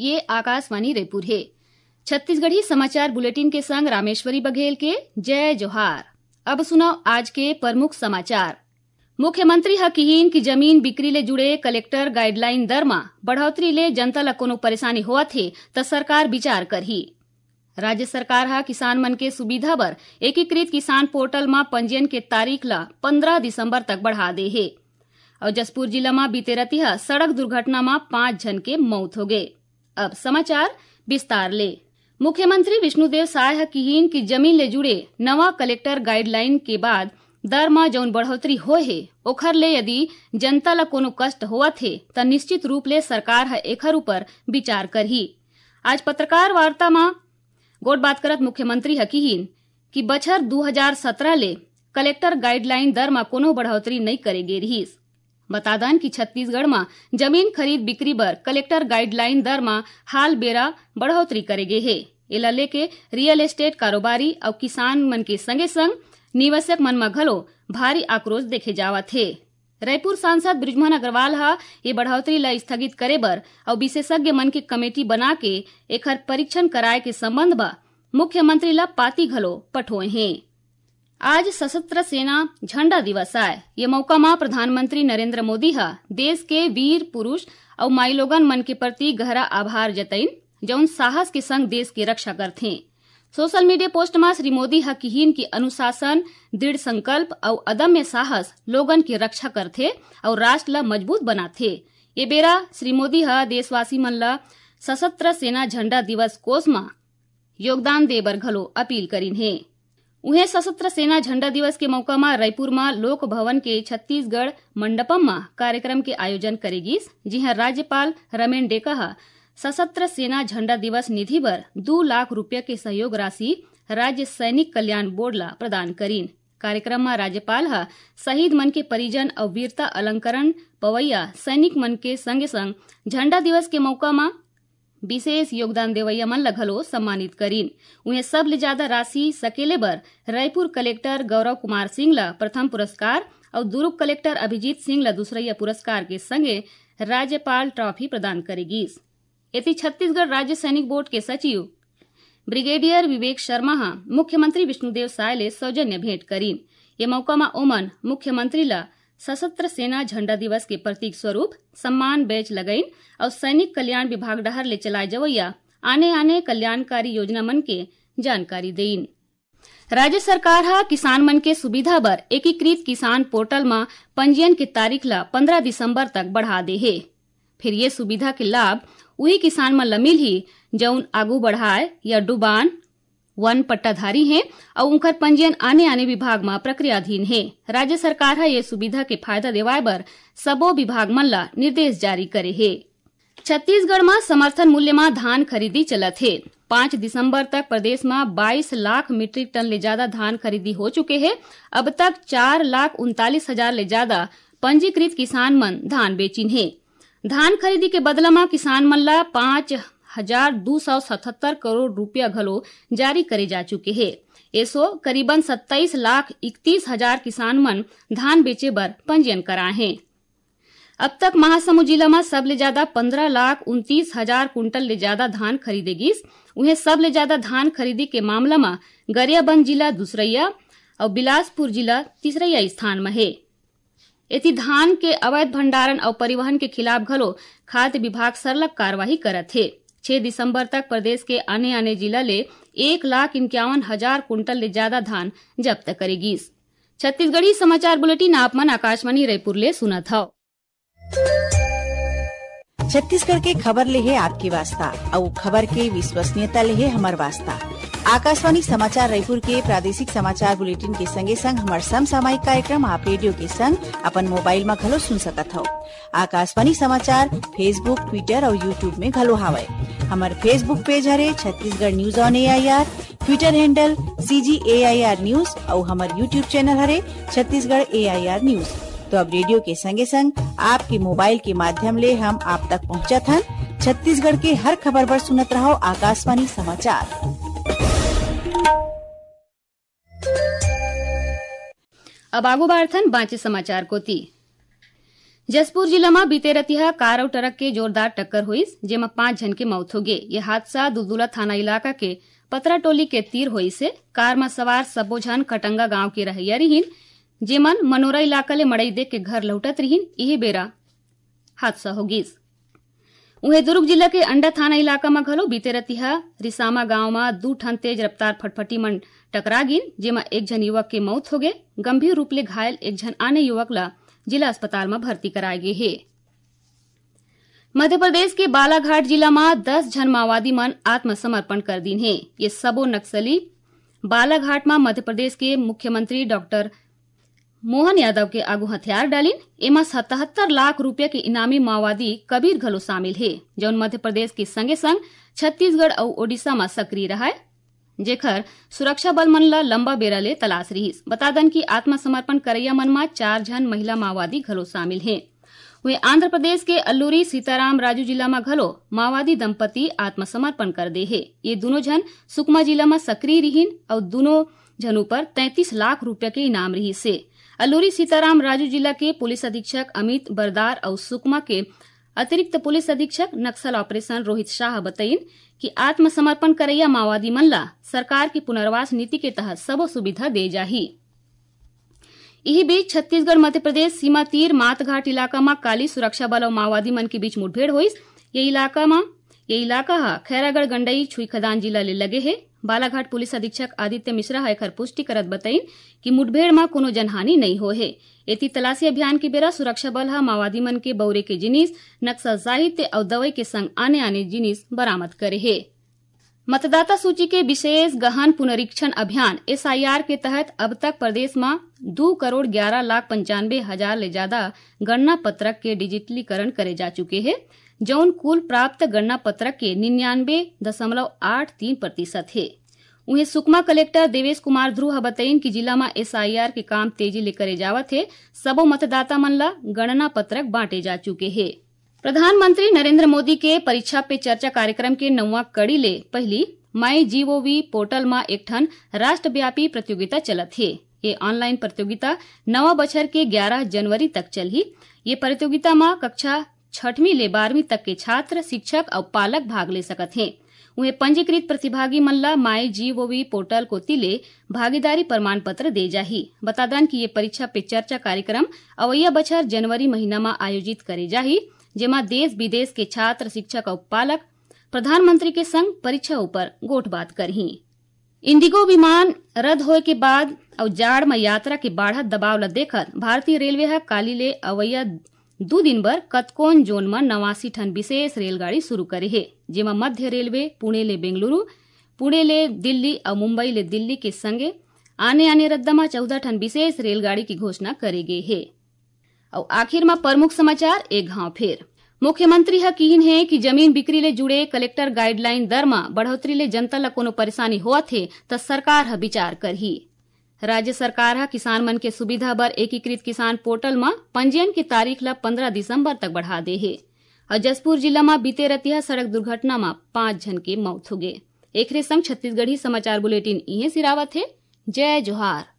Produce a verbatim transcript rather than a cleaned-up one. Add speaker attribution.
Speaker 1: ये आकाशवाणी रायपुर है। छत्तीसगढ़ी समाचार बुलेटिन के संग रामेश्वरी बघेल के जय जोहार। अब सुनो आज के प्रमुख समाचार। मुख्यमंत्री ह किहीन की जमीन बिक्री ले जुड़े कलेक्टर गाइडलाइन दर में बढ़ोतरी ले जनता ला कोनो परेशानी होवत हे त सरकार विचार करही। राज्य सरकार हा किसान मन के सुविधा बर एकीकृत किसान पोर्टल में पंजीयन के तारीख ला पंद्रह दिसंबर तक बढ़ा दे हे। और जसपुर जिला में बीते रतिहा सड़क दुर्घटना में पांच जन के मौत हो गए। अब समाचार विस्तार ले। मुख्यमंत्री विष्णुदेव साय ह किहीन की जमीन ले जुड़े नवा कलेक्टर गाइडलाइन के बाद दर में जौन बढ़ोतरी होय हे ओखर ले यदि जनता ला कोनो कष्ट होवत हे त निश्चित रूप ले सरकार ह एखर ऊपर विचार करही। आज पत्रकार वार्ता में गोट बात करत मुख्यमंत्री ह किहीन कि बछर दो हजार सत्रह ले कलेक्टर गाइडलाइन दर में कोनो बढ़ोतरी नहीं करे गे रहीस। बता दन कि छत्तीसगढ़ में जमीन खरीद बिक्री बर कलेक्टर गाइडलाइन दर में हाल बेरा बढ़ोतरी करे गे हे। एला लेके रियल एस्टेट कारोबारी और किसान मन के संगे संग निवेशक मन में घलो भारी आक्रोश देखे जावत है। रायपुर सांसद बृजमोहन अग्रवाल हा ये बढ़ोतरी ला स्थगित करे बर और विशेषज्ञ मन की कमेटी बना के एकर परीक्षण कराए के संबंध में मुख्यमंत्री ला पाती घलो पठोए हैं। आज सशस्त्र सेना झंडा दिवस आए। ये मौका में प्रधानमंत्री नरेंद्र मोदी हा देश के वीर पुरुष और माईलोगन मन के प्रति गहरा आभार जतईन जौन साहस के संग देश की रक्षा करथे। सोशल मीडिया पोस्ट में श्री मोदी हा किहीन की अनुशासन, दृढ़ संकल्प और अदम्य साहस लोगन की रक्षा करथे और राष्ट्र ला मजबूत बनाथे। ये बेरा श्री मोदी हा देशवासी मन ला सशस्त्र सेना झंडा दिवस कोष में योगदान दे बर घलो अपील करीन है। उन्हें सशस्त्र सेना झंडा दिवस के मौका में रायपुर में लोक भवन के छत्तीसगढ़ मंडपम में कार्यक्रम के आयोजन करेगीस, जिहां राज्यपाल रमेन डेका हा सशस्त्र सेना झंडा दिवस निधि बर दो लाख रुपया के सहयोग राशि राज्य सैनिक कल्याण बोर्ड ला प्रदान करीन। कार्यक्रम में राज्यपाल हा शहीद मन के परिजन और वीरता अलंकरण पवैया सैनिक मन के संगे संग झंडा दिवस के मौका में विशेष योगदान देवैया मन ला घलो सम्मानित करीन। उन्हें सब ले ज्यादा राशि सकेले बर रायपुर कलेक्टर गौरव कुमार सिंह ला प्रथम पुरस्कार और दुर्ग कलेक्टर अभिजीत सिंह ला दूसरा पुरस्कार के संगे राज्यपाल ट्रॉफी प्रदान करेगीस। एति छत्तीसगढ़ राज्य सैनिक बोर्ड के सचिव ब्रिगेडियर विवेक शर्मा हा मुख्यमंत्री विष्णुदेव साय ले सौजन्य भेंट करीन। ये मौका में ओमन मुख्यमंत्री ला सशस्त्र सेना झंडा दिवस के प्रतीक स्वरूप सम्मान बैच लगईन और सैनिक कल्याण विभाग डहर ले चलाए जवैया आने आने कल्याणकारी योजना मन के जानकारी देइन। राज्य सरकार हा किसान मन के सुविधा बर एकीकृत किसान पोर्टल में पंजीयन की तारीख ला पंद्रह दिसंबर तक बढ़ा दे हे। फिर ये सुविधा के लाभ वही किसान मन ला मिलही जौन आगू बढ़ाए या डुबान वन पट्टाधारी हैं और उनकर पंजीयन आने आने विभाग में प्रक्रियाधीन है। राज्य सरकार है ये सुविधा के फायदा देवाए बर सबो विभाग मन ला निर्देश जारी करे है। छत्तीसगढ़ में समर्थन मूल्य में धान खरीदी चलत है। पाँच दिसंबर तक प्रदेश में बाईस लाख मीट्रिक टन ले ज्यादा धान खरीदी हो चुके हैं। अब तक चार लाख उनतालीस हजार ले ज्यादा पंजीकृत किसान मन धान बेचिन है। धान खरीदी के बदला में किसान मन ला पाँच हजार दो सौ सतहत्तर करोड़ रुपया घलो जारी करे जा चुके हैं। ऐसो करीबन सत्ताईस लाख इकतीस हजार किसान मन धान बेचे बर पंजीयन कराए हैं। अब तक महासमुंद जिला में सब ले ज्यादा पंद्रह लाख उनतीस हजार कुंटल ले ज्यादा धान खरीदेगीस। उन्हें सब ले ज्यादा धान खरीदी के मामला में गरियाबंद जिला दूसरैया और बिलासपुर जिला तीसरैया स्थान में है। एति धान के अवैध भंडारण और परिवहन के खिलाफ घलो खाद्य विभाग सरलग कार्यवाही करत है। छह दिसंबर तक प्रदेश के आने आने जिला ले एक लाख इक्यावन हजार कुंटल ले ज्यादा धान जब्त करेगी। छत्तीसगढ़ी समाचार बुलेटिन आप मन आकाशवाणी रायपुर ले सुनत हव।
Speaker 2: छत्तीसगढ़ के खबर ले है आपकी वास्ता और खबर के विश्वसनीयता ले है हमार वास्ता। आकाशवाणी समाचार रायपुर के प्रादेशिक समाचार बुलेटिन के संगे संग हमार समसामयिक कार्यक्रम आप रेडियो के संग अपन मोबाइल में घलो सुन सकत हो। आकाशवाणी समाचार फेसबुक, ट्विटर और यूट्यूब में घलो हावय। हमार फेसबुक पेज हरे Chhattisgarh news on A I R, Twitter handle C G A I R news और हमार यूट्यूब चैनल हरे छत्तीसगढ़ ए आई आर न्यूज। तो अब रेडियो के संगे संग आपके मोबाइल के माध्यम ले हम आप तक पहुँचत हन। छत्तीसगढ़ के हर खबर पर सुनत रहो आकाशवाणी समाचार।
Speaker 1: अब आगो बार्थन बाँचे समाचार को ती। जसपुर जिला में बीते रतिहा कार और ट्रक के जोरदार टक्कर हुई, जेमा पांच जन के मौत हो गए। ये हादसा दुलदुला थाना इलाका के पतरा टोली के तीर हुई से कार में सवार सबो झन खटंगा गांव के रहैया रहीन, जेमन मनोरा इलाका ले मड़ई देख के घर लौटत रहीन। यही बेरा हादसा हो गिस। उन्हें दुर्ग जिला के अंडा थाना इलाका में घलो बीते रतिहा रिसामा गांव में दू ठन तेज रफ्तार फटफटी मन टकरा गिन, जेमा एक जन युवक के मौत हो गए। गंभीर रूप ले घायल एक जन आने युवक ला जिला अस्पताल में भर्ती कराए गए है। मध्य प्रदेश के बालाघाट जिला में दस जन माओवादी मन आत्मसमर्पण कर दीन है। ये सबो नक्सली बालाघाट में मध्य प्रदेश के मुख्यमंत्री डॉक्टर मोहन यादव के आगू हथियार डालिन। एमा सतहत्तर लाख रुपया के इनामी माओवादी कबीर घलो शामिल है, जौन मध्य प्रदेश के संगे संग छत्तीसगढ़ और ओडिशा में सक्रिय रहा है, जेखर सुरक्षा बल मन ला लंबा बेरा ले तलाश रहीस। बता दन की आत्मसमर्पण करैया मन में चार जन महिला माओवादी घलो शामिल है। वे आंध्र प्रदेश के अल्लूरी सीताराम राजू जिला में घलो माओवादी दंपति आत्मसमर्पण कर दे है। ये दोनों जन सुकमा जिला में सक्रिय रहीन और दोनों जनों पर तैंतीस लाख रुपया के इनाम रही से। अल्लूरी सीताराम राजू जिला के पुलिस अधीक्षक अमित बरदार और सुकमा के अतिरिक्त पुलिस अधीक्षक नक्सल ऑपरेशन रोहित शाह बताइन कि आत्मसमर्पण करैया माओवादी मन ला सरकार की पुनर्वास नीति के तहत सबो सुविधा दे जाही। यही बीच छत्तीसगढ़ मध्य प्रदेश सीमा तीर मातघाट इलाका में काली सुरक्षा बल और माओवादी मन के बीच मुठभेड़ हुई। ये इलाका में ये इलाका हा खैरागढ़ गंडई छुई खदान जिला ले लगे है। बालाघाट पुलिस अधीक्षक आदित्य मिश्रा है एकर पुष्टि करत बताइन कि मुठभेड़ में कोनो जनहानि नहीं हो है। एती तलाशी अभियान के बेरा सुरक्षा बल हा माओवादी मन के बौरे के जिनिस, नक्सल साहित्य और दवाई के संग आने आने जिनिस बरामद करे है। मतदाता सूची के विशेष गहन पुनरीक्षण अभियान एस आई आर के तहत अब तक प्रदेश में दो करोड़ ग्यारह लाख पंचानवे हजार ले ज्यादा गणना पत्रक के डिजिटलीकरण करे जा चुके हैं, जौन कुल प्राप्त गणना पत्रक के निन्यानवे दशमलव आठ तीन प्रतिशत है। उन्हें सुकमा कलेक्टर देवेश कुमार ध्रुव बताइन कि जिला में एस आई आर के काम तेजी ले करे जावत है। सबो मतदाता मन ला गणना पत्रक बांटे जा चुके हैं। प्रधानमंत्री नरेंद्र मोदी के परीक्षा पे चर्चा कार्यक्रम के नौवा कड़ी ले पहली माई जीओवी पोर्टल में एक ठन राष्ट्रव्यापी प्रतियोगिता चलत है। ये ऑनलाइन प्रतियोगिता नवा बछर के ग्यारह जनवरी तक चलही। ये प्रतियोगिता में कक्षा छठवीं ले बारहवीं तक के छात्र, शिक्षक और पालक भाग ले सकत हैं। उन्हें पंजीकृत प्रतिभागी मन ला माई जीओवी पोर्टल को तिले भागीदारी प्रमाण पत्र दे जाही। बता दन कि ये परीक्षा पे चर्चा कार्यक्रम अवैया बछर जनवरी महीना में आयोजित करे जाही, जेमा देश विदेश के छात्र, शिक्षक और पालक प्रधानमंत्री के संग परीक्षा ऊपर गोठबात करही। इंडिगो विमान रद्द होए के बाद और जाड़ में यात्रा के बढ़त दबाव ला देखत भारतीय रेलवे हा काली ले अवैया दो दिन बर कतकोन जोन में नवासी ठन विशेष रेलगाड़ी शुरू करे है, जेमा मध्य रेलवे पुणे ले बेंगलुरु, पुणे ले दिल्ली और मुंबई ले दिल्ली के संगे आने आने रद्दा में चौदह ठन विशेष रेलगाड़ी की घोषणा करे गई है। और आखिर में प्रमुख समाचार एक घाव फेर मुख्यमंत्री हा कीन है कि जमीन बिक्री ले जुड़े कलेक्टर गाइडलाइन दर में बढ़ोतरी ले जनता ला कोनो परेशानी होत है तो सरकार हा विचार करही। राज्य सरकार हा किसान मन के सुविधा बर एकीकृत किसान पोर्टल में पंजीयन की तारीख ला पंद्रह दिसंबर तक बढ़ा दे है। और जसपुर जिला में बीते रतिहा सड़क दुर्घटना में पांच जन के मौत हो गए। एक संग छत्तीसगढ़ी समाचार बुलेटिन इहे सिरावत है। जय जोहार।